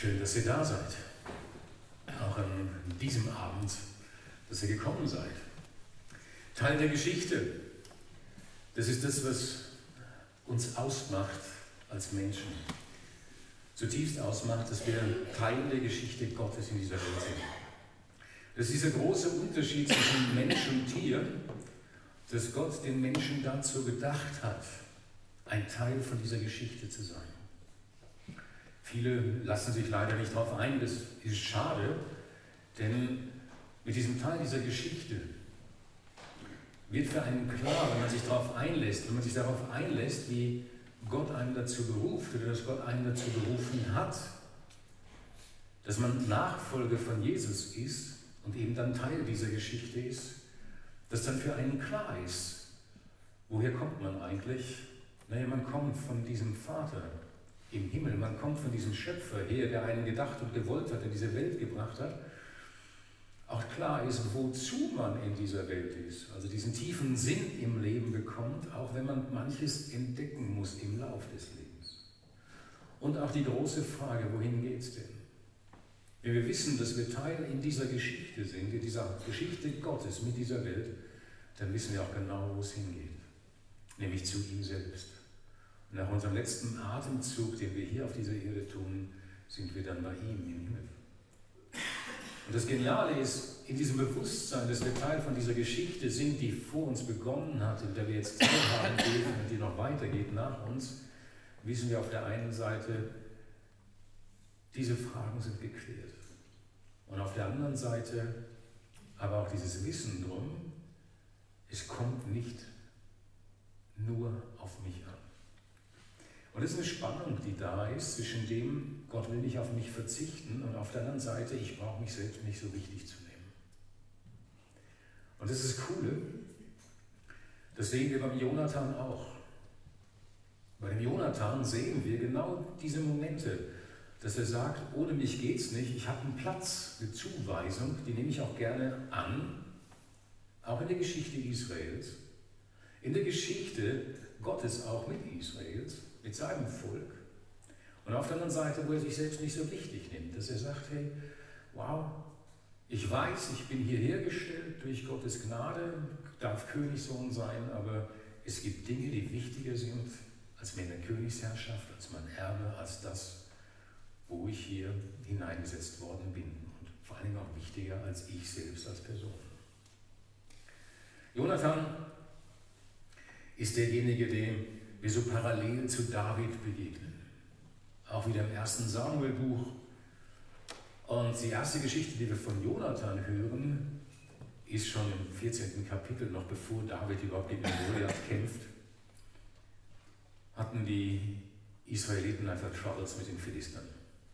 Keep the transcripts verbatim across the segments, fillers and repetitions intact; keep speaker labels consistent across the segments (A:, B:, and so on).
A: Schön, dass ihr da seid. Auch an diesem Abend, dass ihr gekommen seid. Teil der Geschichte. Das ist das, was uns ausmacht als Menschen. Zutiefst ausmacht, dass wir Teil der Geschichte Gottes in dieser Welt sind. Das ist dieser große Unterschied zwischen Mensch und Tier, dass Gott den Menschen dazu gedacht hat, ein Teil von dieser Geschichte zu sein. Viele lassen sich leider nicht darauf ein, das ist schade, denn mit diesem Teil dieser Geschichte wird für einen klar, wenn man sich darauf einlässt, wenn man sich darauf einlässt, wie Gott einen dazu beruft oder dass Gott einen dazu berufen hat, dass man Nachfolger von Jesus ist und eben dann Teil dieser Geschichte ist, dass dann für einen klar ist, woher kommt man eigentlich? Naja, man kommt von diesem Vater im Himmel, man kommt von diesem Schöpfer her, der einen gedacht und gewollt hat, der diese Welt gebracht hat. Auch klar ist, wozu man in dieser Welt ist, also diesen tiefen Sinn im Leben bekommt, auch wenn man manches entdecken muss im Lauf des Lebens. Und auch die große Frage, wohin geht es denn? Wenn wir wissen, dass wir Teil in dieser Geschichte sind, in dieser Geschichte Gottes mit dieser Welt, dann wissen wir auch genau, wo es hingeht, nämlich zu ihm selbst. Und nach unserem letzten Atemzug, den wir hier auf dieser Erde tun, sind wir dann bei ihm im Himmel. Und das Geniale ist, in diesem Bewusstsein, dass wir Teil von dieser Geschichte sind, die vor uns begonnen hat, in der wir jetzt teilhaben dürfen und die noch weitergeht nach uns, wissen wir auf der einen Seite, diese Fragen sind geklärt. Und auf der anderen Seite aber auch dieses Wissen drum, es kommt nicht nur auf mich an. Und das ist eine Spannung, die da ist zwischen dem, Gott will nicht auf mich verzichten, und auf der anderen Seite, ich brauche mich selbst nicht so wichtig zu nehmen. Und das ist das Coole, das sehen wir beim Jonathan auch. Bei dem Jonathan sehen wir genau diese Momente, dass er sagt, ohne mich geht's nicht, ich habe einen Platz, eine Zuweisung, die nehme ich auch gerne an, auch in der Geschichte Israels, in der Geschichte Gottes auch mit Israels, mit seinem Volk. Und auf der anderen Seite, wo er sich selbst nicht so wichtig nimmt, dass er sagt, hey, wow, ich weiß, ich bin hierher gestellt durch Gottes Gnade, darf Königssohn sein, aber es gibt Dinge, die wichtiger sind als meine Königsherrschaft, als mein Erbe, als das, wo ich hier hineingesetzt worden bin. Und vor allen Dingen auch wichtiger als ich selbst als Person. Jonathan ist derjenige, dem wir so parallel zu David begegnen. Auch wieder im ersten Samuel-Buch. Und die erste Geschichte, die wir von Jonathan hören, ist schon im vierzehnten Kapitel, noch bevor David überhaupt gegen Goliath kämpft, hatten die Israeliten einfach Troubles mit den Philistern.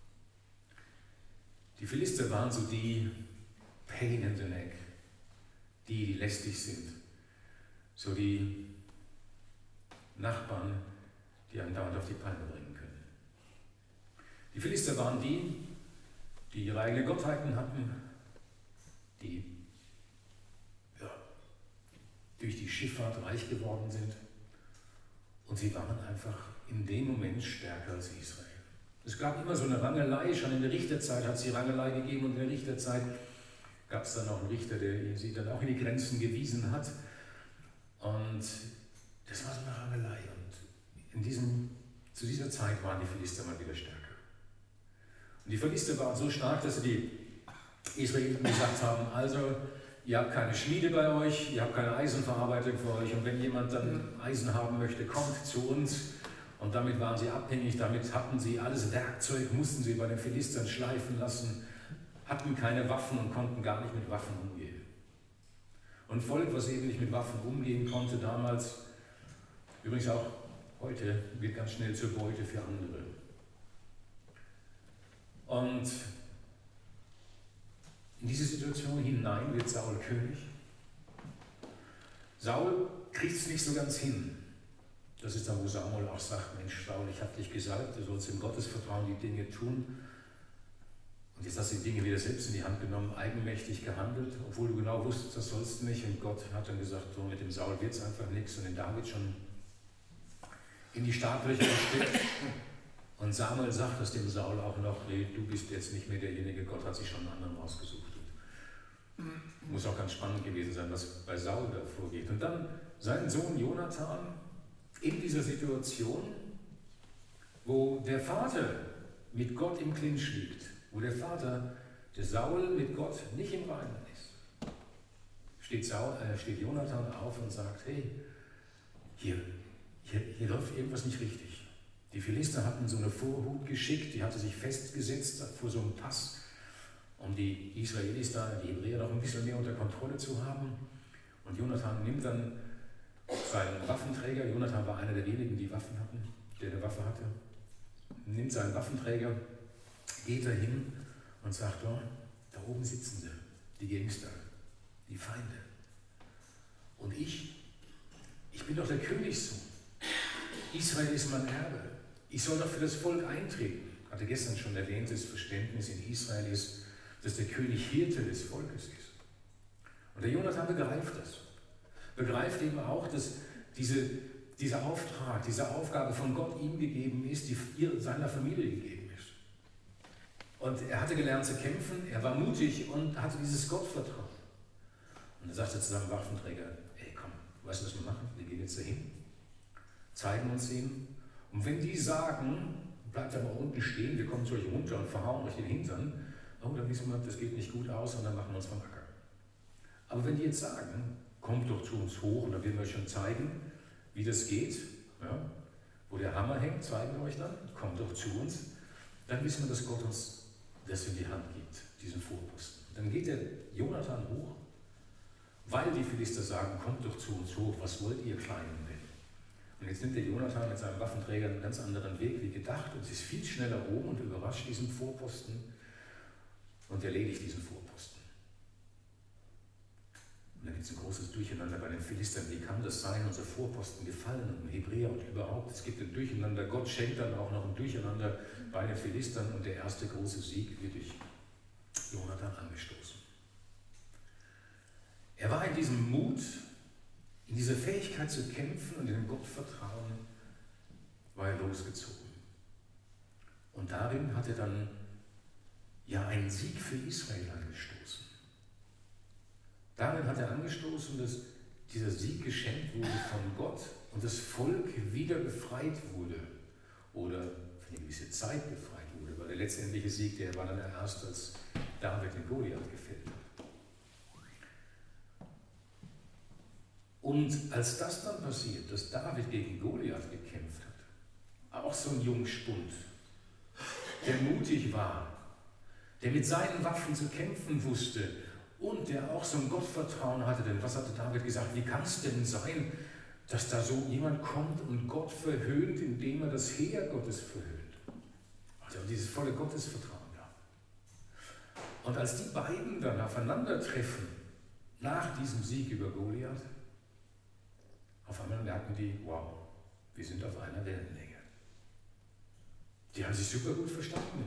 A: Die Philister waren so die Pain in the neck, die, die lästig sind, so die Nachbarn, die einen dauernd auf die Palme bringen können. Die Philister waren die, die ihre eigenen Gottheiten hatten, die ja, durch die Schifffahrt reich geworden sind, und sie waren einfach in dem Moment stärker als Israel. Es gab immer so eine Rangelei, schon in der Richterzeit hat es die Rangelei gegeben, und in der Richterzeit gab es dann auch einen Richter, der sie dann auch in die Grenzen gewiesen hat. Und das war so eine Rangelei, und in diesem, zu dieser Zeit waren die Philister mal wieder stärker. Und die Philister waren so stark, dass sie die Israeliten gesagt haben, also ihr habt keine Schmiede bei euch, ihr habt keine Eisenverarbeitung für euch, und wenn jemand dann Eisen haben möchte, kommt zu uns. Und damit waren sie abhängig, damit hatten sie alles Werkzeug, mussten sie bei den Philistern schleifen lassen, hatten keine Waffen und konnten gar nicht mit Waffen umgehen. Und Volk, was eben nicht mit Waffen umgehen konnte damals, übrigens auch heute, wird ganz schnell zur Beute für andere. Und in diese Situation hinein wird Saul König. Saul kriegt es nicht so ganz hin. Das ist dann, wo Samuel auch sagt, Mensch, Saul, ich habe dich gesalbt, du sollst im Gottesvertrauen die Dinge tun. Und jetzt hast du die Dinge wieder selbst in die Hand genommen, eigenmächtig gehandelt, obwohl du genau wusstest, das sollst du nicht. Und Gott hat dann gesagt, so mit dem Saul wird es einfach nichts. Und den David schon in die Startlöcher gesteckt. Und Samuel sagt das dem Saul auch noch, nee, du bist jetzt nicht mehr derjenige, Gott hat sich schon einen anderen ausgesucht. Und muss auch ganz spannend gewesen sein, was bei Saul da vorgeht. Und dann sein Sohn Jonathan in dieser Situation, wo der Vater mit Gott im Clinch liegt, wo der Vater, der Saul mit Gott nicht im Reinen ist, steht, Saul, äh, steht Jonathan auf und sagt, hey, hier, hier, hier läuft irgendwas nicht richtig. Die Philister hatten so eine Vorhut geschickt, die hatte sich festgesetzt vor so einem Pass, um die Israelis da, die Hebräer noch ein bisschen mehr unter Kontrolle zu haben. Und Jonathan nimmt dann seinen Waffenträger, Jonathan war einer der wenigen, die Waffen hatten, der eine Waffe hatte, nimmt seinen Waffenträger, geht dahin und sagt, oh, da oben sitzen sie, die Gangster, die Feinde. Und ich, ich bin doch der Königssohn. Israel ist mein Erbe. Ich soll doch für das Volk eintreten. Ich hatte gestern schon erwähnt, das Verständnis in Israel ist, dass der König Hirte des Volkes ist. Und der Jonathan begreift das. Begreift eben auch, dass diese, dieser Auftrag, diese Aufgabe von Gott ihm gegeben ist, die ihr, seiner Familie gegeben ist. Und er hatte gelernt zu kämpfen, er war mutig und hatte dieses Gottvertrauen. Und er sagte zu seinem Waffenträger, ey komm, weißt du, was wir machen? Wir gehen jetzt dahin, zeigen uns ihn. Und wenn die sagen, bleibt aber unten stehen, wir kommen zu euch runter und verhauen euch den Hintern, oh, dann wissen wir, das geht nicht gut aus und dann machen wir uns vom Acker. Aber wenn die jetzt sagen, kommt doch zu uns hoch und dann werden wir euch schon zeigen, wie das geht, ja, wo der Hammer hängt, zeigen wir euch dann, kommt doch zu uns, dann wissen wir, dass Gott uns das in die Hand gibt, diesen Vorposten. Dann geht der Jonathan hoch, weil die Philister sagen, kommt doch zu uns hoch, was wollt ihr Kleinen denn? Und jetzt nimmt der Jonathan mit seinem Waffenträger einen ganz anderen Weg wie gedacht und ist viel schneller oben und überrascht diesen Vorposten und erledigt diesen Vorposten. Und dann gibt es ein großes Durcheinander bei den Philistern. Wie kann das sein, unser Vorposten gefallen und ein Hebräer und überhaupt? Es gibt ein Durcheinander. Gott schenkt dann auch noch ein Durcheinander bei den Philistern und der erste große Sieg wird durch Jonathan angestoßen. Er war in diesem Mut, in dieser Fähigkeit zu kämpfen und in dem Gottvertrauen war er losgezogen. Und darin hat er dann ja einen Sieg für Israel angestoßen. Darin hat er angestoßen, dass dieser Sieg geschenkt wurde von Gott und das Volk wieder befreit wurde oder für eine gewisse Zeit befreit wurde, weil der letztendliche Sieg, der war dann erst, als David den Goliath gefällt hat. Und als das dann passiert, dass David gegen Goliath gekämpft hat, auch so ein Jungspund, der mutig war, der mit seinen Waffen zu kämpfen wusste und der auch so ein Gottvertrauen hatte, denn was hatte David gesagt, wie kann es denn sein, dass da so jemand kommt und Gott verhöhnt, indem er das Heer Gottes verhöhnt. Also dieses volle Gottesvertrauen gab. Und als die beiden dann aufeinandertreffen, nach diesem Sieg über Goliath, auf einmal merken die, wow, wir sind auf einer Wellenlänge. Die haben sich super gut verstanden.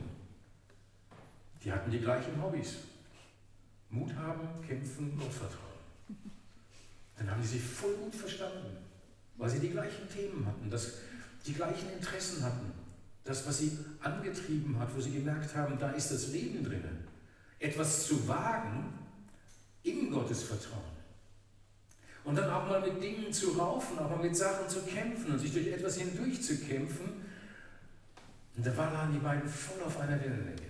A: Die hatten die gleichen Hobbys. Mut haben, kämpfen, Gottvertrauen. Dann haben die sich voll gut verstanden, weil sie die gleichen Themen hatten, das, die gleichen Interessen hatten. Das, was sie angetrieben hat, wo sie gemerkt haben, da ist das Leben drin. Etwas zu wagen in Gottes Vertrauen. Und dann auch mal mit Dingen zu raufen, auch mal mit Sachen zu kämpfen und sich durch etwas hindurch zu kämpfen. Und da waren die beiden voll auf einer Wellenlänge.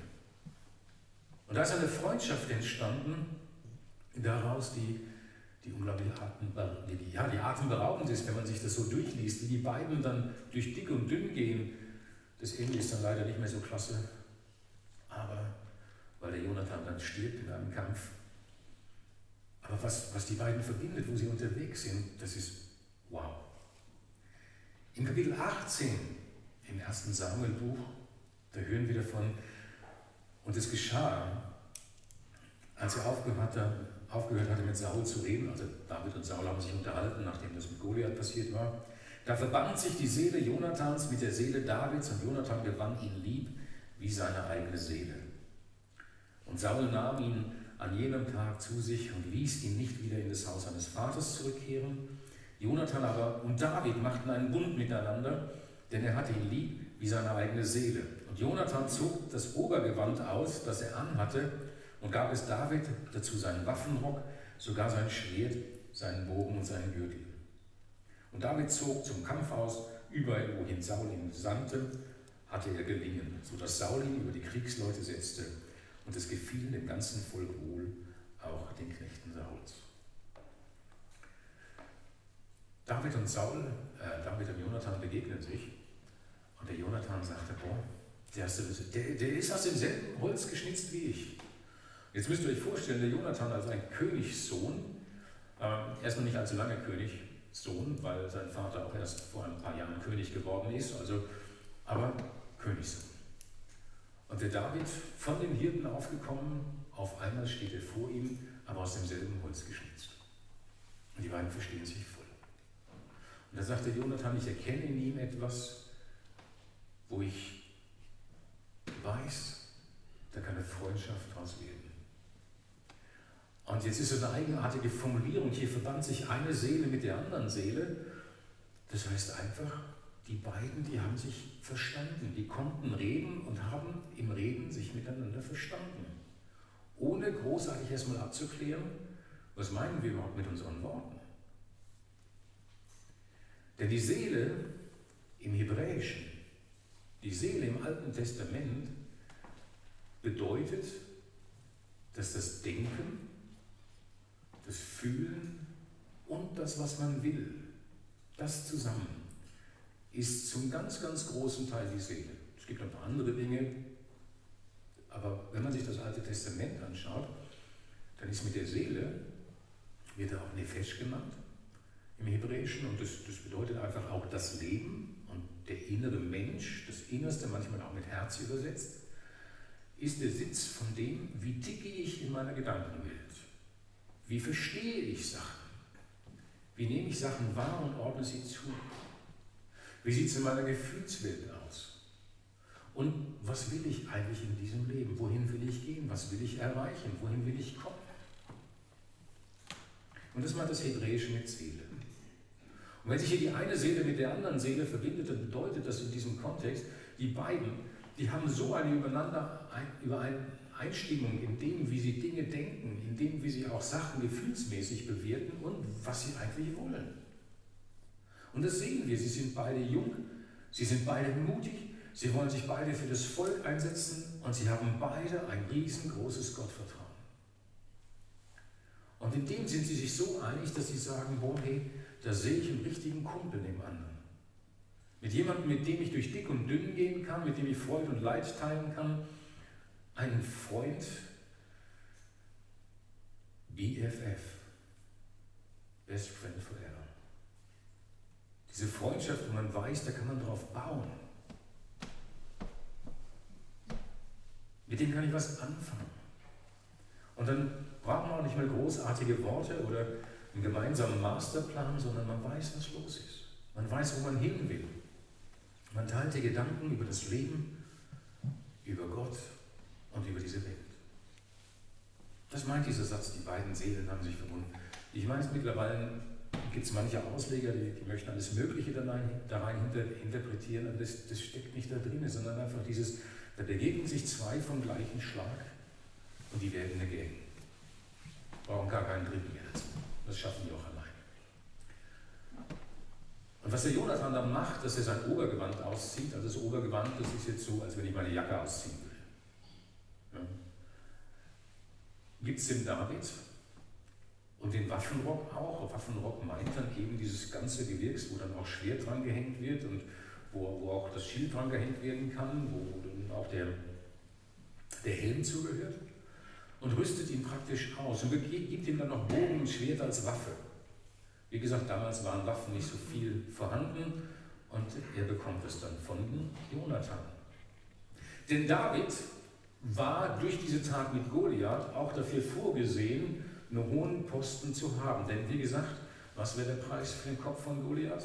A: Und da ist eine Freundschaft entstanden, daraus die, die unglaublich atemberaubend, die, ja, die atemberaubend ist, wenn man sich das so durchliest, wie die beiden dann durch dick und dünn gehen. Das Ende ist dann leider nicht mehr so klasse, aber weil der Jonathan dann stirbt in einem Kampf. Aber was, was die beiden verbindet, wo sie unterwegs sind, das ist wow. Im Kapitel achtzehn, im ersten Samuel-Buch, da hören wir davon, und es geschah, als er aufgehört hatte, aufgehört hatte, mit Saul zu reden, also David und Saul haben sich unterhalten, nachdem das mit Goliath passiert war, da verband sich die Seele Jonathans mit der Seele Davids und Jonathan gewann ihn lieb wie seine eigene Seele. Und Saul nahm ihn an jenem Tag zu sich und ließ ihn nicht wieder in das Haus seines Vaters zurückkehren. Jonathan aber und David machten einen Bund miteinander, denn er hatte ihn lieb, wie seine eigene Seele. Und Jonathan zog das Obergewand aus, das er anhatte, und gab es David, dazu seinen Waffenrock, sogar sein Schwert, seinen Bogen und seinen Gürtel. Und David zog zum Kampf aus, überall wohin Saul ihn sandte, hatte er gelingen, sodass Saul ihn über die Kriegsleute setzte, und es gefiel dem ganzen Volk wohl, auch den Knechten Sauls. David und Saul, äh, David und Jonathan begegnen sich, und der Jonathan sagte, boah, der, der, der ist aus demselben Holz geschnitzt wie ich. Jetzt müsst ihr euch vorstellen, der Jonathan als ein Königssohn, äh, erstmal nicht allzu lange Königssohn, weil sein Vater auch erst vor ein paar Jahren König geworden ist, also, aber Königssohn. Und der David, von den Hirten aufgekommen, auf einmal steht er vor ihm, aber aus demselben Holz geschnitzt. Und die beiden verstehen sich voll. Und da sagt der Jonathan, ich erkenne in ihm etwas, wo ich weiß, da kann eine Freundschaft draus werden. Und jetzt ist so eine eigenartige Formulierung, hier verband sich eine Seele mit der anderen Seele. Das heißt einfach, die beiden, die haben sich verstanden, die konnten reden und haben im Reden sich miteinander verstanden. Ohne großartig erstmal abzuklären, was meinen wir überhaupt mit unseren Worten. Denn die Seele im Hebräischen, die Seele im Alten Testament bedeutet, dass das Denken, das Fühlen und das, was man will, das zusammen ist zum ganz, ganz großen Teil die Seele. Es gibt ein paar andere Dinge, aber wenn man sich das Alte Testament anschaut, dann ist mit der Seele, wird er auch Nefesh genannt im Hebräischen, und das, das bedeutet einfach auch das Leben und der innere Mensch, das Innerste, manchmal auch mit Herz übersetzt, ist der Sitz von dem, wie ticke ich in meiner Gedankenwelt, wie verstehe ich Sachen, wie nehme ich Sachen wahr und ordne sie zu, wie sieht es in meiner Gefühlswelt aus und was will ich eigentlich in diesem Leben, wohin will ich gehen, was will ich erreichen, wohin will ich kommen. Und das meint das Hebräische mit Seele. Und wenn sich hier die eine Seele mit der anderen Seele verbindet, dann bedeutet das in diesem Kontext, die beiden, die haben so eine übereinander, ein, Übereinstimmung in dem, wie sie Dinge denken, in dem, wie sie auch Sachen gefühlsmäßig bewerten und was sie eigentlich wollen. Und das sehen wir, sie sind beide jung, sie sind beide mutig, sie wollen sich beide für das Volk einsetzen und sie haben beide ein riesengroßes Gottvertrauen. Und in dem sind sie sich so einig, dass sie sagen, boah, hey, da sehe ich einen richtigen Kumpel neben anderen. Mit jemandem, mit dem ich durch dick und dünn gehen kann, mit dem ich Freude und Leid teilen kann. Einen Freund, B F F, Best Friend Forever. Diese Freundschaft, wo man weiß, da kann man drauf bauen. Mit dem kann ich was anfangen. Und dann braucht man auch nicht mehr großartige Worte oder einen gemeinsamen Masterplan, sondern man weiß, was los ist. Man weiß, wo man hin will. Man teilt die Gedanken über das Leben, über Gott und über diese Welt. Das meint dieser Satz, die beiden Seelen haben sich verbunden. Ich meine, mittlerweile gibt es manche Ausleger, die, die möchten alles Mögliche da rein, da rein hinter, interpretieren, aber das, das steckt nicht da drin, sondern einfach dieses, da begegnen sich zwei vom gleichen Schlag und die werden eine Gang. Brauchen gar keinen Dritten mehr dazu. Das schaffen die auch allein. Und was der Jonathan dann macht, dass er sein Obergewand auszieht, also das Obergewand, das ist jetzt so, als wenn ich meine Jacke ausziehen will. Ja. Gibt es den David und den Waffenrock auch. Waffenrock meint dann eben dieses ganze Gewirks, wo dann auch Schwert dran gehängt wird und wo, wo auch das Schild dran gehängt werden kann, wo dann auch der, der Helm zugehört. Und rüstet ihn praktisch aus und gibt ihm dann noch Bogen und Schwert als Waffe. Wie gesagt, damals waren Waffen nicht so viel vorhanden und er bekommt es dann von Jonathan. Denn David war durch diese Tat mit Goliath auch dafür vorgesehen, einen hohen Posten zu haben. Denn wie gesagt, was wäre der Preis für den Kopf von Goliath?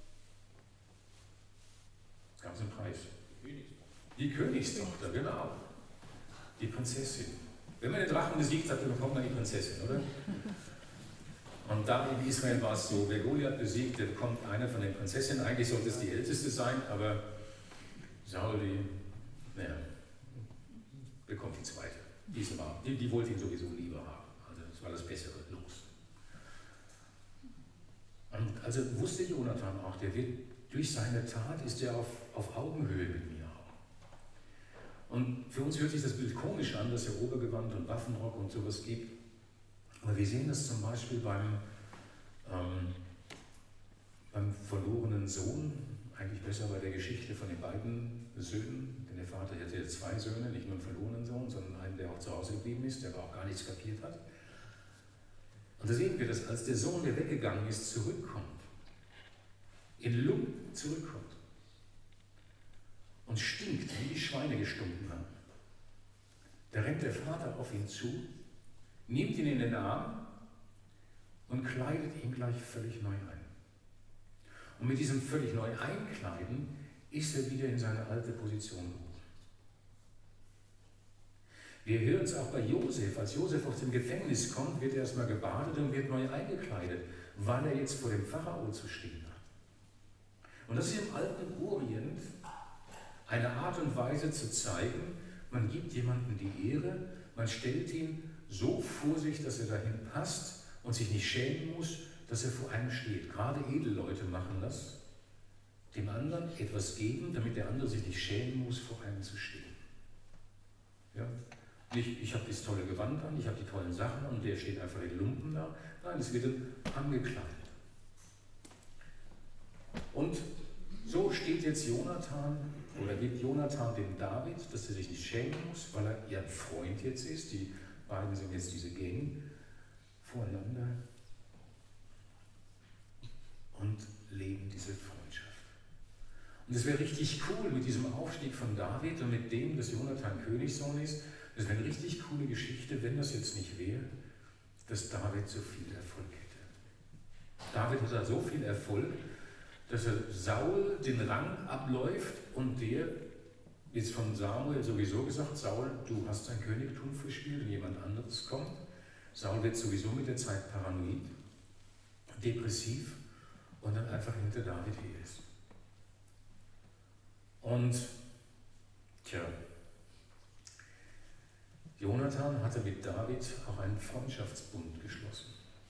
A: Es gab einen Preis. Die Königstochter, genau. Die Prinzessin. Wenn man den Drachen besiegt hat, dann bekommt man die Prinzessin, oder? Und da in Israel war es so, wer Goliath besiegt, der bekommt eine von den Prinzessinnen. Eigentlich sollte es die älteste sein, aber Saul, die, naja, bekommt die zweite. Die, war, die, die wollte ihn sowieso lieber haben. Also das war das bessere Los. Und also wusste Jonathan auch, der wird durch seine Tat ist er auf, auf Augenhöhe mit mir auch. Und für uns hört sich das Bild komisch an, dass er Obergewand und Waffenrock und sowas gibt. Aber wir sehen das zum Beispiel beim, ähm, beim verlorenen Sohn, eigentlich besser bei der Geschichte von den beiden Söhnen, denn der Vater hatte ja zwei Söhne, nicht nur einen verlorenen Sohn, sondern einen, der auch zu Hause geblieben ist, der aber auch gar nichts kapiert hat. Und da sehen wir, dass als der Sohn, der weggegangen ist, zurückkommt, in Lumpen zurückkommt und stinkt, wie die Schweine gestunken haben, da rennt der Vater auf ihn zu, nimmt ihn in den Arm und kleidet ihn gleich völlig neu ein. Und mit diesem völlig neu Einkleiden ist er wieder in seine alte Position gehoben. Wir hören es auch bei Josef. Als Josef aus dem Gefängnis kommt, wird er erstmal gebadet und wird neu eingekleidet, weil er jetzt vor dem Pharao zu stehen hat. Und das ist im alten Orient eine Art und Weise zu zeigen, man gibt jemandem die Ehre, man stellt ihn so vor sich, dass er dahin passt und sich nicht schämen muss, dass er vor einem steht. Gerade Edelleute machen das, dem anderen etwas geben, damit der andere sich nicht schämen muss, vor einem zu stehen. Ja? Nicht, ich habe das tolle Gewand an, ich habe die tollen Sachen und der steht einfach in Lumpen da. Nein, es wird angekleidet. Und so steht jetzt Jonathan, oder gibt Jonathan dem David, dass er sich nicht schämen muss, weil er ihr Freund jetzt ist. Die beiden sind jetzt diese Gang voreinander und leben diese Freundschaft. Und es wäre richtig cool mit diesem Aufstieg von David und mit dem, dass Jonathan Königssohn ist. Das wäre eine richtig coole Geschichte, wenn das jetzt nicht wäre, dass David so viel Erfolg hätte. David hat da so viel Erfolg, dass er Saul den Rang abläuft und der ist von Samuel sowieso gesagt, Saul, du hast dein Königtum verspielt und jemand anderes kommt. Saul wird sowieso mit der Zeit paranoid, depressiv und dann einfach hinter David her ist. Und, tja, Jonathan hatte mit David auch einen Freundschaftsbund geschlossen.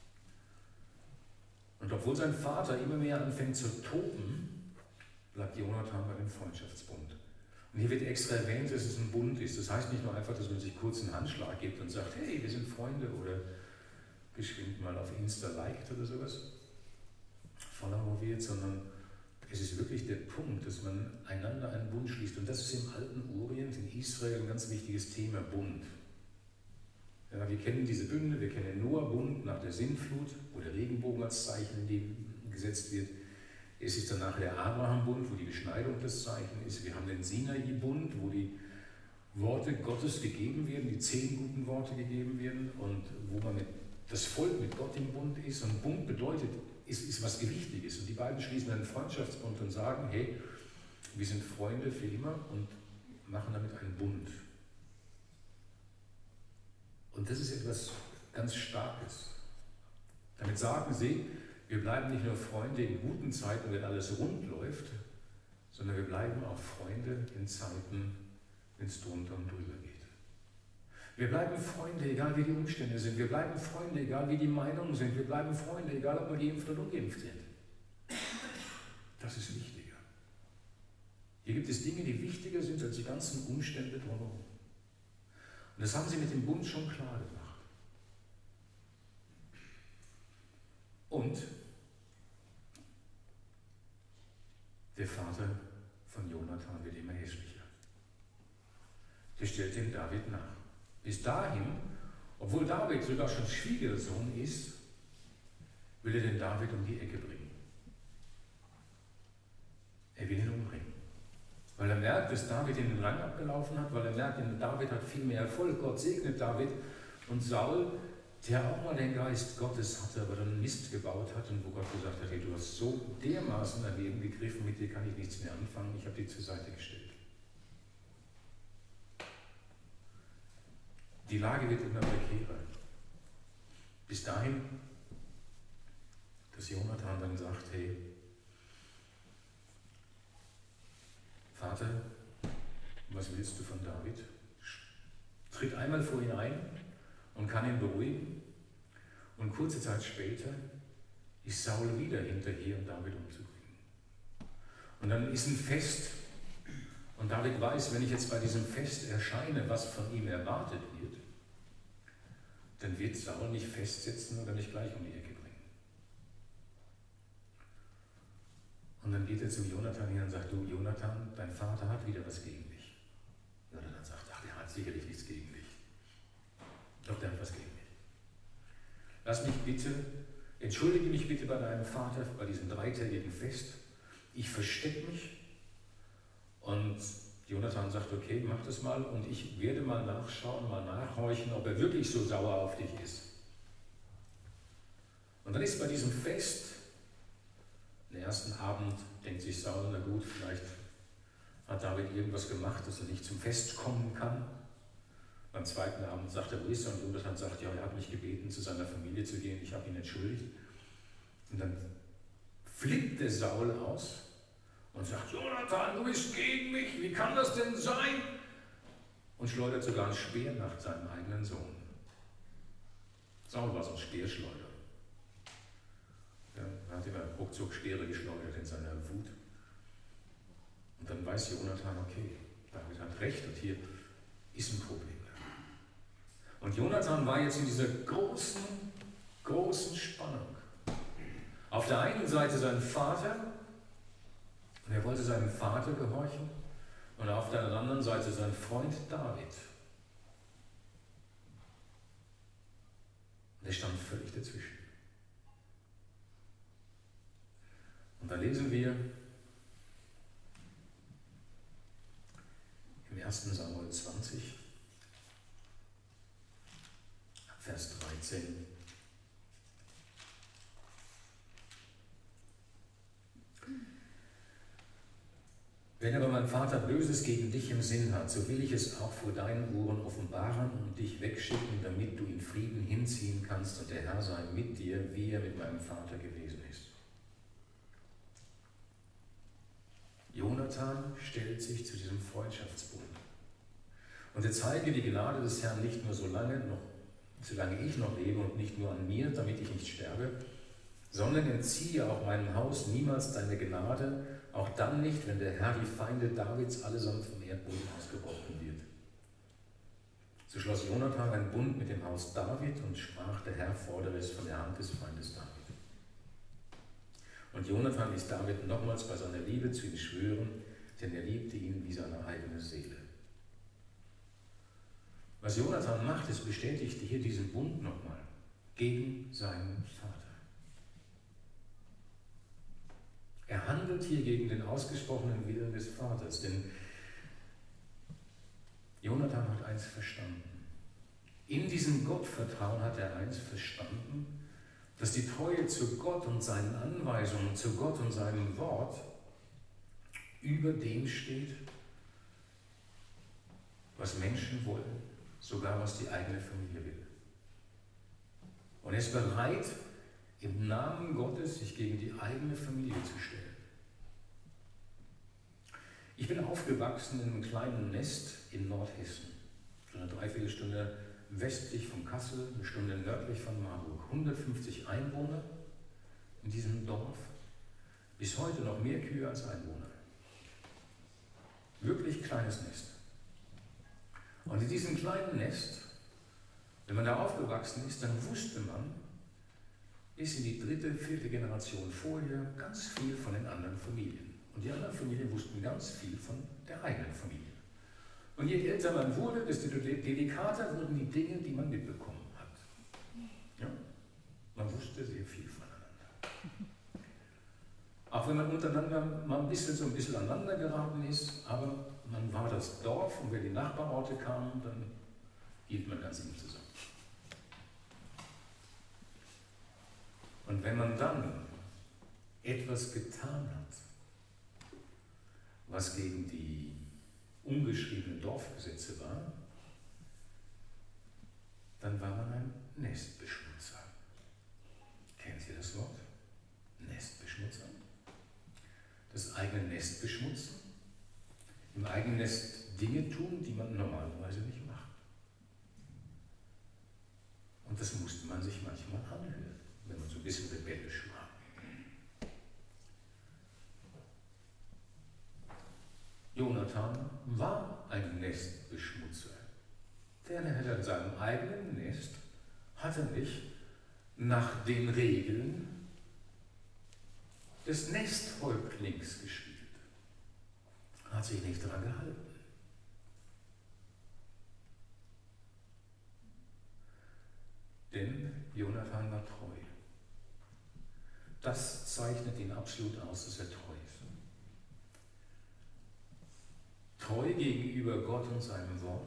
A: Und obwohl sein Vater immer mehr anfängt zu toben, bleibt Jonathan bei dem Freundschaftsbund. Und hier wird extra erwähnt, dass es ein Bund ist. Das heißt nicht nur einfach, dass man sich kurz einen Handschlag gibt und sagt, hey, wir sind Freunde oder geschwind mal auf Insta liked oder sowas, Follower wird, sondern es ist wirklich der Punkt, dass man einander einen Bund schließt. Und das ist im alten Orient, in Israel, ein ganz wichtiges Thema, Bund. Ja, wir kennen diese Bünde, wir kennen den Noah-Bund nach der Sintflut, wo der Regenbogen als Zeichen in die gesetzt wird. Es ist danach der Abraham-Bund, wo die Beschneidung das Zeichen ist. Wir haben den Sinai-Bund, wo die Worte Gottes gegeben werden, die zehn guten Worte gegeben werden und wo man mit, das Volk mit Gott im Bund ist. Und Bund bedeutet, ist, ist was Gewichtiges. Und die beiden schließen einen Freundschaftsbund und sagen, hey, wir sind Freunde für immer und machen damit einen Bund. Und das ist etwas ganz Starkes. Damit sagen sie, wir bleiben nicht nur Freunde in guten Zeiten, wenn alles rund läuft, sondern wir bleiben auch Freunde in Zeiten, wenn es drunter und drüber geht. Wir bleiben Freunde, egal wie die Umstände sind. Wir bleiben Freunde, egal wie die Meinungen sind. Wir bleiben Freunde, egal ob wir geimpft oder ungeimpft sind. Das ist wichtiger. Hier gibt es Dinge, die wichtiger sind als die ganzen Umstände drumherum. Und das haben sie mit dem Bund schon klar gemacht. Und der Vater von Jonathan wird immer hässlicher. Der stellt dem David nach. Bis dahin, obwohl David sogar schon Schwiegersohn ist, will er den David um die Ecke bringen. Er will ihn umbringen. Weil er merkt, dass David in den Rang abgelaufen hat, weil er merkt, David hat viel mehr Erfolg, Gott segnet David. Und Saul, der auch mal den Geist Gottes hatte, aber dann Mist gebaut hat und wo Gott gesagt hat, hey, du hast so dermaßen daneben gegriffen, mit dir kann ich nichts mehr anfangen, ich habe dich zur Seite gestellt. Die Lage wird immer prekärer. Bis dahin, dass Jonathan dann sagt, hey, Vater, was willst du von David? Tritt einmal vor ihn ein und kann ihn beruhigen. Und kurze Zeit später ist Saul wieder hinterher, um David umzubringen. Und dann ist ein Fest. Und David weiß, wenn ich jetzt bei diesem Fest erscheine, was von ihm erwartet wird, dann wird Saul mich festsetzen oder mich gleich um die Ecke bringen. Und dann geht er zu Jonathan hin und sagt, du Jonathan, dein Vater hat wieder was gegen dich. Jonathan sagt, ach, der hat sicherlich nichts gegen dich. Doch, der hat was gegen mich. Lass mich bitte, entschuldige mich bitte bei deinem Vater bei diesem dreitägigen Fest. Ich verstecke mich. Und Jonathan sagt, okay, mach das mal und ich werde mal nachschauen, mal nachhorchen, ob er wirklich so sauer auf dich ist. Und dann ist bei diesem Fest, den ersten Abend, denkt sich Saul, na gut, vielleicht hat David irgendwas gemacht, dass er nicht zum Fest kommen kann. Beim zweiten Abend sagt er, wo ist er? Und Jonathan sagt, ja, er hat mich gebeten, zu seiner Familie zu gehen, ich habe ihn entschuldigt. Und dann flippt der Saul aus und sagt, Jonathan, du bist gegen mich, wie kann das denn sein? Und schleudert sogar ein Speer nach seinem eigenen Sohn. Saul war so ein Speerschleuder. Ja, er hat immer ruckzuck Speere geschleudert in seiner Wut. Und dann weiß Jonathan, okay, David hat recht und hier ist ein Problem. Und Jonathan war jetzt in dieser großen, großen Spannung. Auf der einen Seite sein Vater, und er wollte seinem Vater gehorchen, und auf der anderen Seite sein Freund David. Und er stand völlig dazwischen. Und da lesen wir im ersten Samuel zwanzig, Vers dreizehn. Wenn aber mein Vater Böses gegen dich im Sinn hat, so will ich es auch vor deinen Ohren offenbaren und dich wegschicken, damit du in Frieden hinziehen kannst und der Herr sei mit dir, wie er mit meinem Vater gewesen ist. Jonathan stellt sich zu diesem Freundschaftsbund. Und er zeige die Gnade des Herrn nicht nur so lange, noch, solange ich noch lebe und nicht nur an mir, damit ich nicht sterbe, sondern entziehe auch meinem Haus niemals deine Gnade, auch dann nicht, wenn der Herr die Feinde Davids allesamt vom Erdboden ausgebrochen wird. So schloss Jonathan einen Bund mit dem Haus David und sprach, der Herr fordere es von der Hand des Feindes David. Und Jonathan ließ David nochmals bei seiner Liebe zu ihm schwören, denn er liebte ihn wie seine eigene Seele. Was Jonathan macht, ist, bestätigt hier diesen Bund nochmal gegen seinen Vater. Er handelt hier gegen den ausgesprochenen Willen des Vaters, denn Jonathan hat eins verstanden. In diesem Gottvertrauen hat er eins verstanden, dass die Treue zu Gott und seinen Anweisungen, zu Gott und seinem Wort über dem steht, was Menschen wollen, sogar was die eigene Familie will. Und er ist bereit, im Namen Gottes sich gegen die eigene Familie zu stellen. Ich bin aufgewachsen in einem kleinen Nest in Nordhessen, so eine Dreiviertelstunde westlich von Kassel, eine Stunde nördlich von Marburg. hundertfünfzig Einwohner in diesem Dorf, bis heute noch mehr Kühe als Einwohner. Wirklich kleines Nest. Und in diesem kleinen Nest, wenn man da aufgewachsen ist, dann wusste man, bis in die dritte, vierte Generation vorher ganz viel von den anderen Familien. Und die anderen Familien wussten ganz viel von der eigenen Familie. Und je älter man wurde, desto delikater wurden die Dinge, die man mitbekommen hat. Ja? Man wusste sehr viel voneinander. Auch wenn man untereinander mal ein bisschen so ein bisschen aneinander geraten ist, aber man war das Dorf und wenn die Nachbarorte kamen, dann hielt man ganz eng zusammen. Und wenn man dann etwas getan hat, was gegen die ungeschriebenen Dorfgesetze war, dann war man ein Nestbeschmutzer. Kennt ihr das Wort? Nestbeschmutzer? Das eigene Nest beschmutzen im eigenen Nest Dinge tun, die man normalerweise nicht macht. Und das musste man sich manchmal anhören, wenn man so ein bisschen rebellisch war. Jonathan war ein Nestbeschmutzer. Denn er hat in seinem eigenen Nest, hat er nicht nach den Regeln des Nesthäuptlings gespielt. Hat sich nicht daran gehalten. Denn Jonathan war treu. Das zeichnet ihn absolut aus, dass er treu ist. Treu gegenüber Gott und seinem Wort.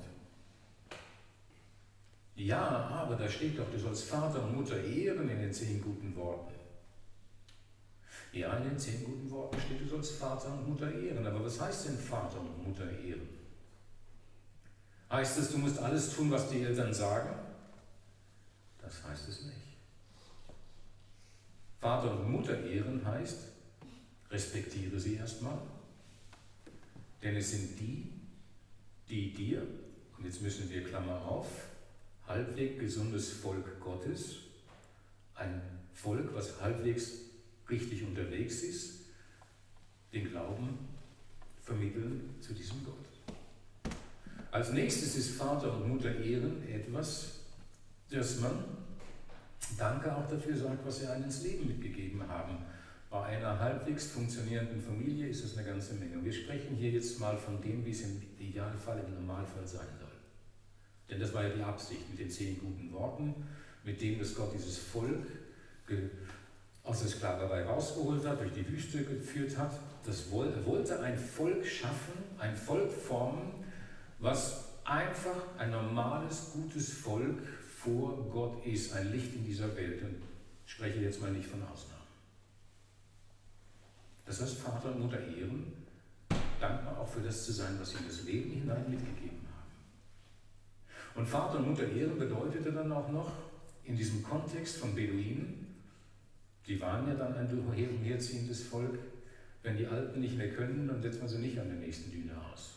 A: Ja, aber da steht doch, du sollst Vater und Mutter ehren in den zehn guten Worten. Ja, in den zehn guten Worten steht, du sollst Vater und Mutter ehren. Aber was heißt denn Vater und Mutter ehren? Heißt es, du musst alles tun, was die Eltern sagen? Das heißt es nicht. Vater und Mutter ehren heißt, respektiere sie erstmal. Denn es sind die, die dir, und jetzt müssen wir Klammer auf, halbwegs gesundes Volk Gottes, ein Volk, was halbwegs richtig unterwegs ist, den Glauben vermitteln zu diesem Gott. Als nächstes ist Vater und Mutter ehren etwas, dass man Danke auch dafür sagt, was sie einem ins Leben mitgegeben haben. Bei einer halbwegs funktionierenden Familie ist das eine ganze Menge. Wir sprechen hier jetzt mal von dem, wie es im Idealfall, im Normalfall sein soll. Denn das war ja die Absicht mit den zehn guten Worten, mit denen das Gott dieses Volk aus der Sklaverei rausgeholt hat, durch die Wüste geführt hat. Das er wollte ein Volk schaffen, ein Volk formen, was einfach ein normales, gutes Volk vor Gott ist, ein Licht in dieser Welt. Und ich spreche jetzt mal nicht von Ausnahmen. Das heißt, Vater und Mutter ehren, dankbar auch für das zu sein, was sie in das Leben hinein mitgegeben haben. Und Vater und Mutter ehren bedeutete dann auch noch, in diesem Kontext von Beduinen, die waren ja dann ein her- und herziehendes Volk, wenn die Alten nicht mehr können, dann setzt man sie nicht an der nächsten Düne aus.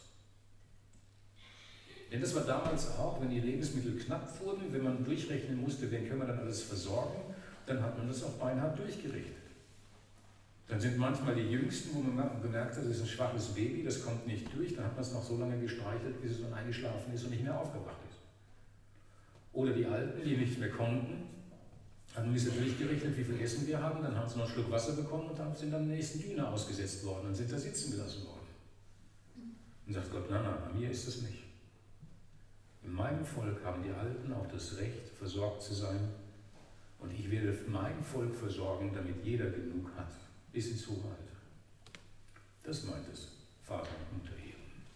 A: Denn das war damals auch, wenn die Lebensmittel knapp wurden, wenn man durchrechnen musste, wen können wir dann alles versorgen, dann hat man das auch beinahe durchgerichtet. Dann sind manchmal die Jüngsten, wo man gemerkt hat, das ist ein schwaches Baby, das kommt nicht durch, dann hat man es noch so lange gestreichelt, bis es dann eingeschlafen ist und nicht mehr aufgewacht ist. Oder die Alten, die nicht mehr konnten, haben ein bisschen durchgerechnet, wie viel Essen wir haben, dann haben sie noch einen Schluck Wasser bekommen und sind dann in der nächsten Düne ausgesetzt worden und sind da sitzen gelassen worden. Und sagt Gott, nein, nein, bei mir ist das nicht. In meinem Volk haben die Alten auch das Recht, versorgt zu sein. Und ich werde mein Volk versorgen, damit jeder genug hat, bis ins hohe Alter. Das meint es, Vater und Mutter ehren.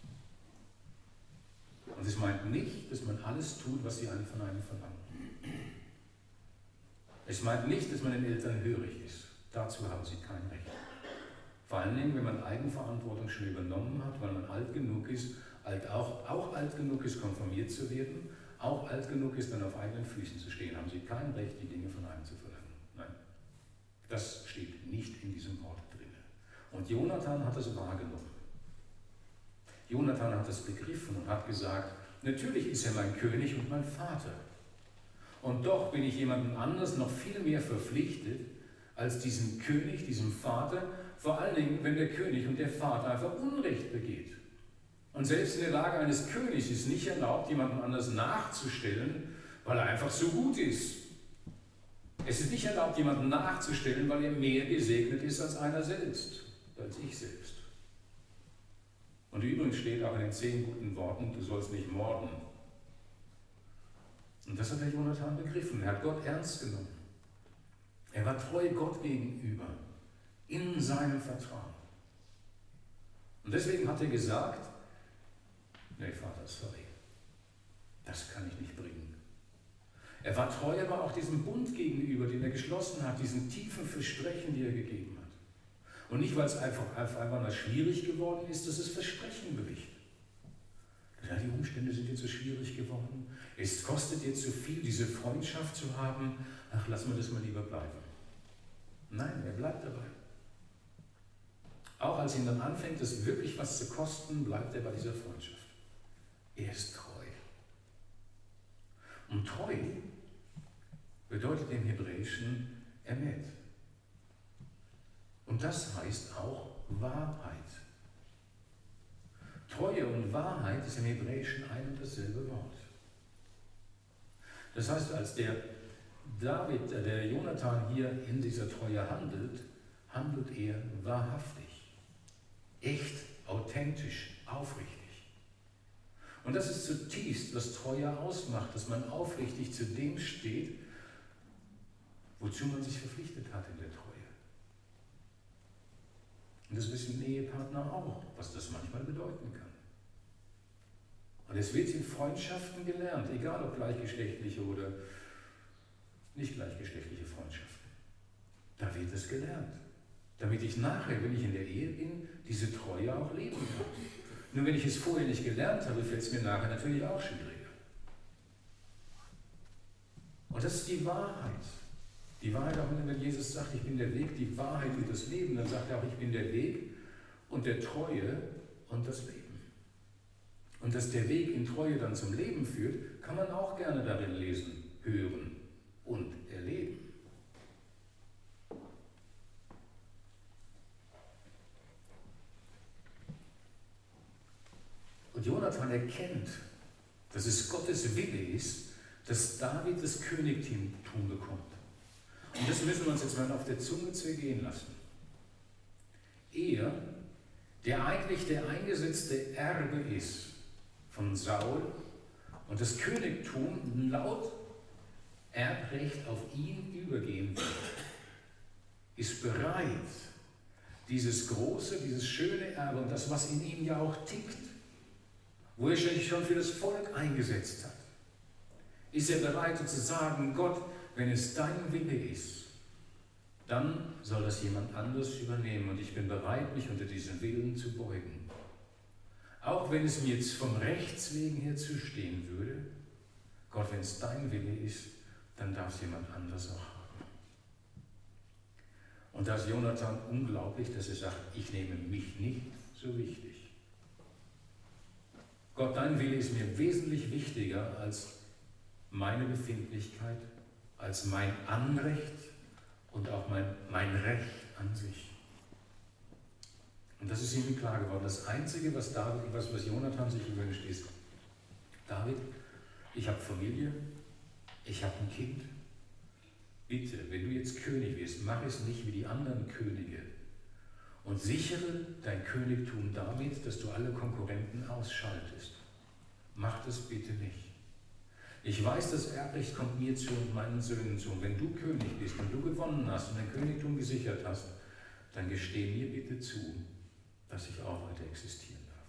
A: Und es meint nicht, dass man alles tut, was sie alle von einem verlangen. Es meint nicht, dass man den Eltern hörig ist. Dazu haben sie kein Recht. Vor allen Dingen, wenn man Eigenverantwortung schon übernommen hat, weil man alt genug ist, alt auch, auch alt genug ist, konformiert zu werden, auch alt genug ist, dann auf eigenen Füßen zu stehen, haben sie kein Recht, die Dinge von einem zu verlangen. Nein, das steht nicht in diesem Wort drin. Und Jonathan hat das wahrgenommen. Jonathan hat das begriffen und hat gesagt, natürlich ist er mein König und mein Vater. Und doch bin ich jemandem anders noch viel mehr verpflichtet, als diesem König, diesem Vater, vor allen Dingen, wenn der König und der Vater einfach Unrecht begeht. Und selbst in der Lage eines Königs ist nicht erlaubt, jemandem anders nachzustellen, weil er einfach so gut ist. Es ist nicht erlaubt, jemanden nachzustellen, weil er mehr gesegnet ist als einer selbst, als ich selbst. Und übrigens steht auch in den zehn guten Worten, du sollst nicht morden. Und das hat der Jonathan begriffen. Er hat Gott ernst genommen. Er war treu Gott gegenüber, in seinem Vertrauen. Und deswegen hat er gesagt, nee, Vater, sorry, das kann ich nicht bringen. Er war treu aber auch diesem Bund gegenüber, den er geschlossen hat, diesen tiefen Versprechen, die er gegeben hat. Und nicht, weil es einfach, einfach mal schwierig geworden ist, dass es Versprechen bricht. Ja, die Umstände sind jetzt so schwierig geworden. Es kostet jetzt so viel, diese Freundschaft zu haben. Ach, lassen wir das mal lieber bleiben. Nein, er bleibt dabei. Auch als ihn dann anfängt, es wirklich was zu kosten, bleibt er bei dieser Freundschaft. Er ist treu. Und treu bedeutet im Hebräischen Emet. Und das heißt auch Wahrheit. Treue und Wahrheit ist im Hebräischen ein und dasselbe Wort. Das heißt, als der David, der Jonathan hier in dieser Treue handelt, handelt er wahrhaftig, echt, authentisch, aufrichtig. Und das ist zutiefst, was Treue ausmacht, dass man aufrichtig zu dem steht, wozu man sich verpflichtet hat in der Treue. Und das wissen Ehepartner auch, was das manchmal bedeuten kann. Und es wird in Freundschaften gelernt, egal ob gleichgeschlechtliche oder nicht gleichgeschlechtliche Freundschaften. Da wird es gelernt, damit ich nachher, wenn ich in der Ehe bin, diese Treue auch leben kann. Nur wenn ich es vorher nicht gelernt habe, fällt es mir nachher natürlich auch schwieriger. Und das ist die Wahrheit. Die Wahrheit, auch wenn Jesus sagt, ich bin der Weg, die Wahrheit und das Leben, dann sagt er auch, ich bin der Weg und der Treue und das Leben. Und dass der Weg in Treue dann zum Leben führt, kann man auch gerne darin lesen, hören und erleben. Und Jonathan erkennt, dass es Gottes Wille ist, dass David das Königtum bekommt. Und das müssen wir uns jetzt mal auf der Zunge zergehen lassen. Er, der eigentlich der eingesetzte Erbe ist von Saul und das Königtum laut Erbrecht auf ihn übergehen wird, ist bereit, dieses große, dieses schöne Erbe und das, was in ihm ja auch tickt, wo er sich schon für das Volk eingesetzt hat, ist er bereit zu sagen, Gott, wenn es dein Wille ist, dann soll das jemand anders übernehmen und ich bin bereit, mich unter diesen Willen zu beugen. Auch wenn es mir jetzt vom Rechtswegen her zustehen würde, Gott, wenn es dein Wille ist, dann darf es jemand anders auch haben. Und da ist Jonathan unglaublich, dass er sagt, ich nehme mich nicht so wichtig. Gott, dein Wille ist mir wesentlich wichtiger als meine Befindlichkeit, als mein Anrecht und auch mein, mein Recht an sich. Und das ist ihm klar geworden. Das Einzige, was, David, was, was Jonathan sich wünscht, ist, David, ich habe Familie, ich habe ein Kind. Bitte, wenn du jetzt König wirst, mach es nicht wie die anderen Könige und sichere dein Königtum damit, dass du alle Konkurrenten ausschaltest. Mach das bitte nicht. Ich weiß, das Erbrecht kommt mir zu und meinen Söhnen zu. Und wenn du König bist und du gewonnen hast und dein Königtum gesichert hast, dann gesteh mir bitte zu, dass ich auch weiter existieren darf.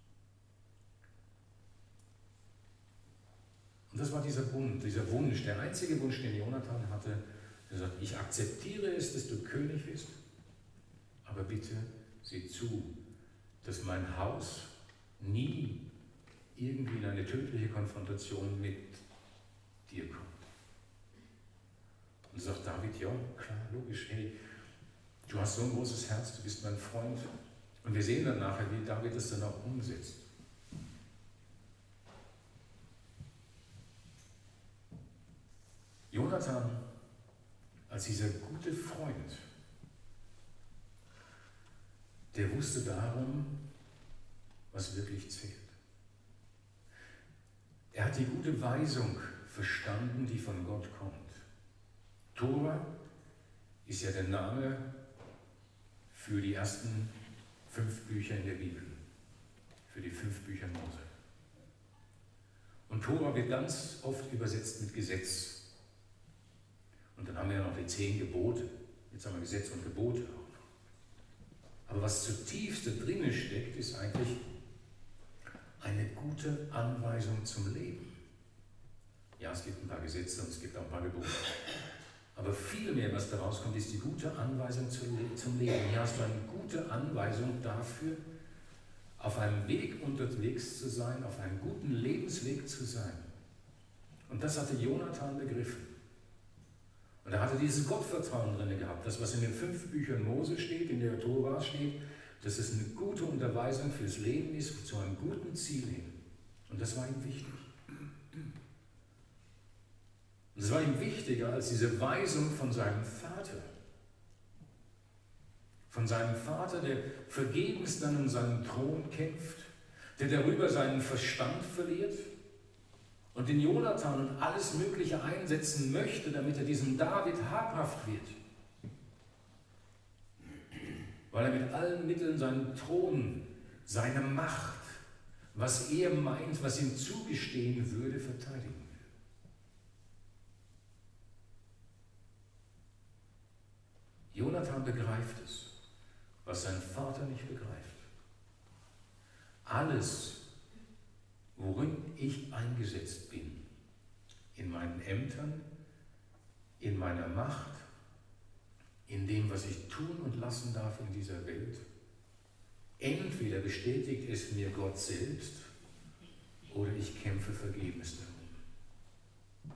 A: Und das war dieser Bund, dieser Wunsch, der einzige Wunsch, den Jonathan hatte. Er sagt, ich akzeptiere es, dass du König bist, aber bitte sieh zu, dass mein Haus nie irgendwie in eine tödliche Konfrontation mit dir kommt. Und sagt David, ja, klar, logisch, hey, du hast so ein großes Herz, du bist mein Freund. Und wir sehen dann nachher, wie David das dann auch umsetzt. Jonathan, als dieser gute Freund, der wusste darum, was wirklich zählt. Er hat die gute Weisung verstanden, die von Gott kommt. Tora ist ja der Name für die ersten fünf Bücher in der Bibel, für die fünf Bücher Mose. Und Tora wird ganz oft übersetzt mit Gesetz. Und dann haben wir ja noch die zehn Gebote. Jetzt haben wir Gesetz und Gebote auch noch. Aber was zutiefst da drinnen steckt, ist eigentlich eine gute Anweisung zum Leben. Ja, es gibt ein paar Gesetze und es gibt auch ein paar Gebote. Aber vielmehr, was daraus kommt, ist die gute Anweisung zum Leben. Hier hast du eine gute Anweisung dafür, auf einem Weg unterwegs zu sein, auf einem guten Lebensweg zu sein. Und das hatte Jonathan begriffen. Und er hatte dieses Gottvertrauen drin gehabt. Das, was in den fünf Büchern Mose steht, in der Tora steht, dass es eine gute Unterweisung fürs Leben ist, zu einem guten Ziel hin. Und das war ihm wichtig. Und das war ihm wichtiger als diese Weisung von seinem Vater. Von seinem Vater, der vergebens dann um seinen Thron kämpft, der darüber seinen Verstand verliert und den Jonathan und alles Mögliche einsetzen möchte, damit er diesem David habhaft wird. Weil er mit allen Mitteln seinen Thron, seine Macht, was er meint, was ihm zugestehen würde, verteidigen will. Jonathan begreift es, was sein Vater nicht begreift. Alles, worin ich eingesetzt bin, in meinen Ämtern, in meiner Macht, in dem, was ich tun und lassen darf in dieser Welt, entweder bestätigt es mir Gott selbst oder ich kämpfe vergebens darum.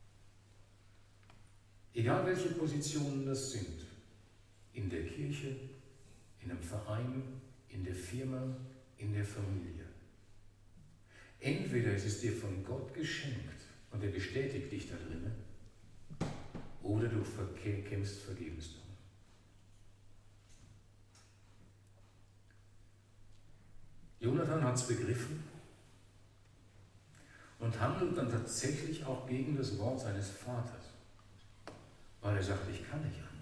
A: Egal welche Positionen das sind, in der Kirche, in einem Verein, in der Firma, in der Familie. Entweder ist es dir von Gott geschenkt und er bestätigt dich da drinnen, oder du kämpfst vergebens darum. Jonathan hat es begriffen und handelt dann tatsächlich auch gegen das Wort seines Vaters, weil er sagt, ich kann nicht anders.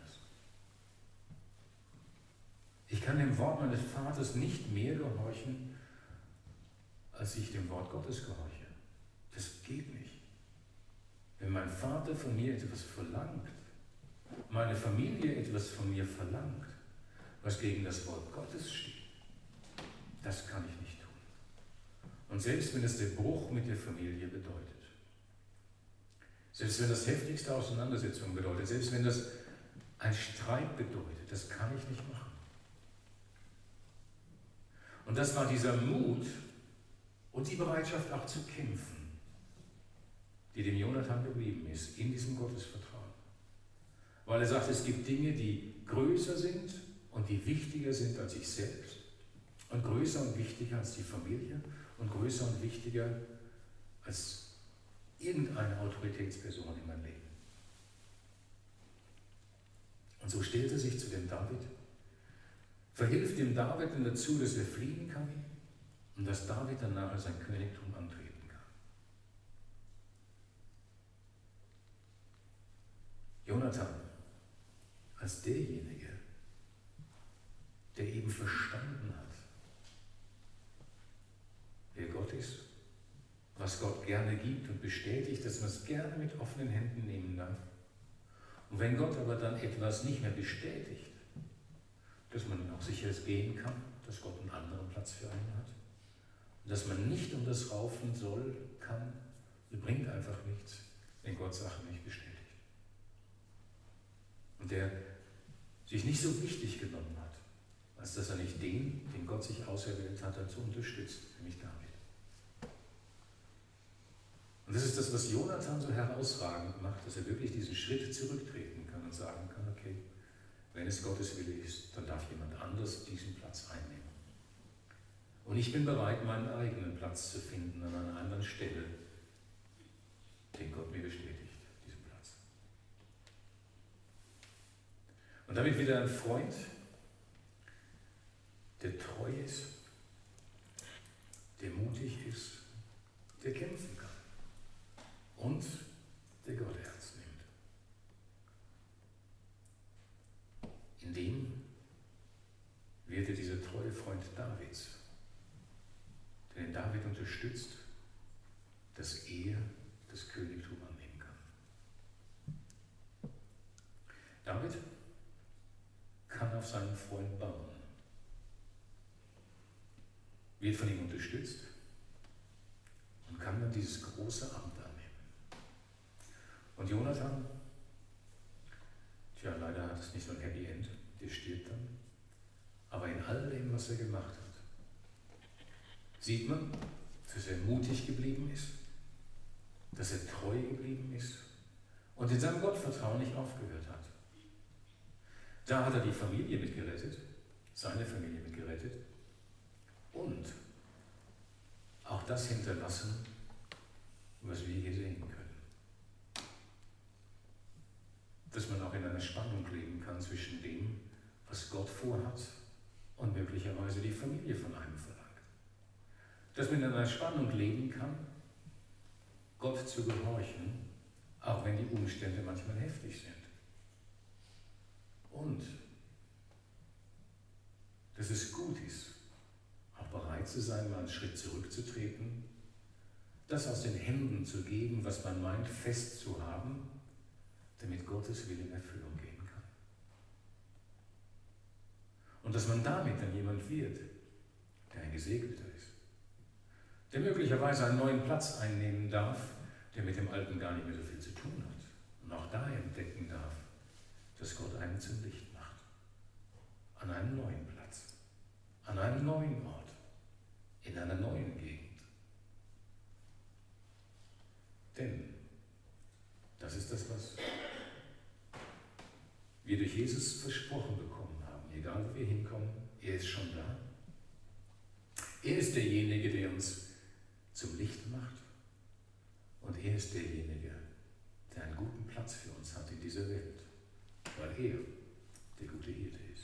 A: Ich kann dem Wort meines Vaters nicht mehr gehorchen, als ich dem Wort Gottes gehorche. Das geht nicht. Wenn mein Vater von mir etwas verlangt, meine Familie etwas von mir verlangt, was gegen das Wort Gottes steht, das kann ich nicht tun. Und selbst wenn es der Bruch mit der Familie bedeutet, selbst wenn das heftigste Auseinandersetzung bedeutet, selbst wenn das ein Streit bedeutet, das kann ich nicht machen. Und das war dieser Mut und die Bereitschaft auch zu kämpfen, die dem Jonathan geblieben ist, in diesem Gottesvertrauen. Weil er sagt, es gibt Dinge, die größer sind und die wichtiger sind als ich selbst und größer und wichtiger als die Familie und größer und wichtiger als irgendeine Autoritätsperson in meinem Leben. Und so stellt er sich zu dem David, verhilft dem David dann dazu, dass er fliehen kann und dass David dann nachher sein Königtum antreten kann. Jonathan, als derjenige, der eben verstanden hat, wer Gott ist, was Gott gerne gibt und bestätigt, dass man es gerne mit offenen Händen nehmen darf. Und wenn Gott aber dann etwas nicht mehr bestätigt, dass man auch sicher gehen kann, dass Gott einen anderen Platz für einen hat. Und dass man nicht um das raufen soll, kann, bringt einfach nichts, wenn Gott Sachen nicht bestätigt. Und der sich nicht so wichtig genommen hat, als dass er nicht den, den Gott sich auserwählt hat, dazu unterstützt, nämlich David. Und das ist das, was Jonathan so herausragend macht, dass er wirklich diesen Schritt zurücktreten kann und sagen kann, okay, wenn es Gottes Wille ist, dann darf jemand anders diesen Platz einnehmen. Und ich bin bereit, meinen eigenen Platz zu finden an einer anderen Stelle, den Gott mir bestätigt, diesen Platz. Und damit wieder ein Freund, der treu ist, der mutig ist, der kämpfen kann und der Gott ernst nimmt. In dem wird er dieser treue Freund Davids, der den David unterstützt, dass er das Königtum annehmen kann. David kann auf seinen Freund bauen, wird von ihm unterstützt und kann dann dieses große Amt annehmen. Und Jonathan, tja, leider hat es nicht so ein Happy End, der stirbt dann. Aber in all dem, was er gemacht hat, sieht man, dass er mutig geblieben ist, dass er treu geblieben ist und in seinem Gottvertrauen nicht aufgehört hat. Da hat er die Familie mitgerettet, seine Familie mit gerettet und auch das hinterlassen, was wir hier sehen können. Dass man auch in einer Spannung leben kann zwischen dem, was Gott vorhat und möglicherweise die Familie von einem verlangt. Dass man in einer Spannung leben kann, Gott zu gehorchen, auch wenn die Umstände manchmal heftig sind. Und dass es gut ist, auch bereit zu sein, mal einen Schritt zurückzutreten, das aus den Händen zu geben, was man meint, fest zu haben, damit Gottes Wille in Erfüllung gehen kann. Und dass man damit dann jemand wird, der ein Gesegneter ist, der möglicherweise einen neuen Platz einnehmen darf, der mit dem Alten gar nicht mehr so viel zu tun hat. Und auch da entdecken darf, dass Gott einen zum Licht macht. An einem neuen Platz, an einem neuen Ort, in einer neuen Gegend. Denn das ist das, was wir durch Jesus versprochen bekommen haben. Egal, wo wir hinkommen, er ist schon da. Er ist derjenige, der uns zum Licht macht. Und er ist derjenige, der einen guten Platz für uns hat in dieser Welt, weil er der gute Hirte ist.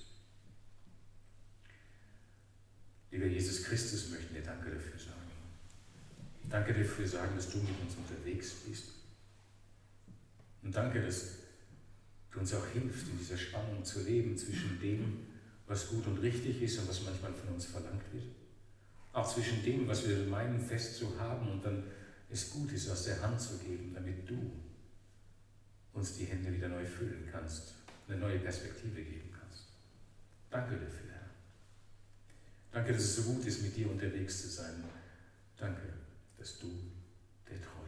A: Lieber Jesus Christus, möchten wir Danke dafür sagen. Danke dafür sagen, dass du mit uns unterwegs bist. Und danke, dass du uns auch hilfst, in dieser Spannung zu leben zwischen dem, was gut und richtig ist und was manchmal von uns verlangt wird. Auch zwischen dem, was wir meinen, fest zu haben und dann es gut ist, aus der Hand zu geben, damit du uns die Hände wieder neu füllen kannst, eine neue Perspektive geben kannst. Danke dafür, Herr. Danke, dass es so gut ist, mit dir unterwegs zu sein. Danke, dass du der Treue